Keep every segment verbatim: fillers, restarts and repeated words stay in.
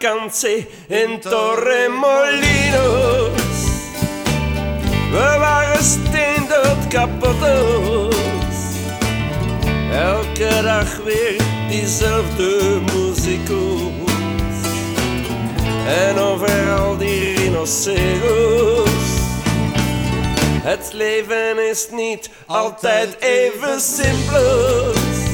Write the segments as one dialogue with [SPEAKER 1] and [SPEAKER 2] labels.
[SPEAKER 1] vakantie in Torremolinos. We waren steendood kapottoos. Elke dag weer diezelfde muziekkoos. En overal die rhinoceros. Het leven is niet altijd even simpel.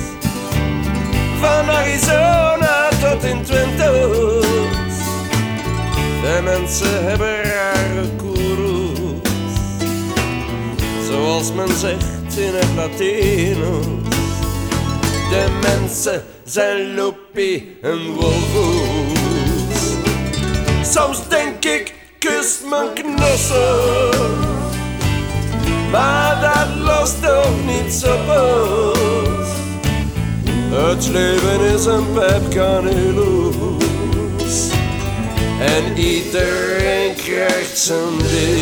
[SPEAKER 1] Van Arizona tot in Twentos. De mensen hebben rare koeroes. Zoals men zegt in het Latino. De mensen zijn loopie en wolvoes. Soms denk ik, kus mijn knossen. Maar dat lost ook niet zo boos. Het leven is een pepkaneloos. En iedereen krijgt zijn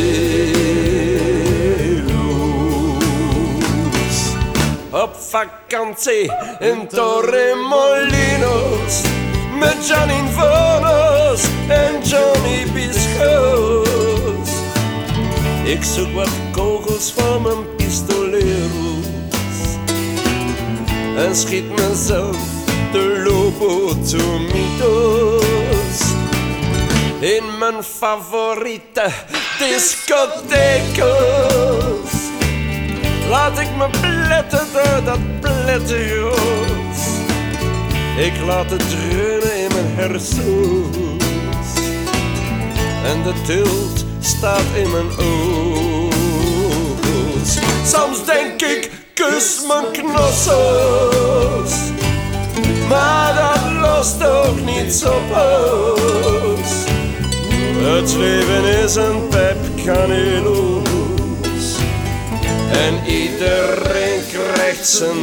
[SPEAKER 1] deloos. Op vakantie in Torremolinos. Met Janine Vonos en Johnny Bisco's. Ik zoek wat kogels voor mijn pistoleros. En schiet mezelf de lobotomitos. In mijn favoriete discothekos. Laat ik me pletten door dat plettenroos. Ik laat het dreunen in mijn hersens. En de tilt staat in mijn oog's. Soms denk ik, kus mijn knossos. Maar dat lost ook niet zo boos. Het leven is een pepkaneloos. En iedereen krijgt zijn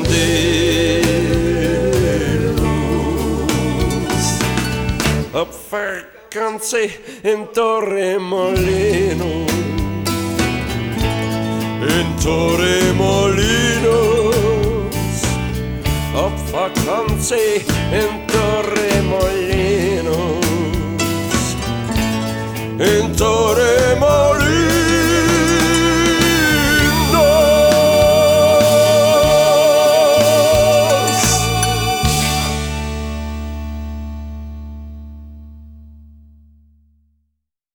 [SPEAKER 1] deloos. Op vakantie in Torremolinos. In Torremolinos. Op vakantie in Torremolinos.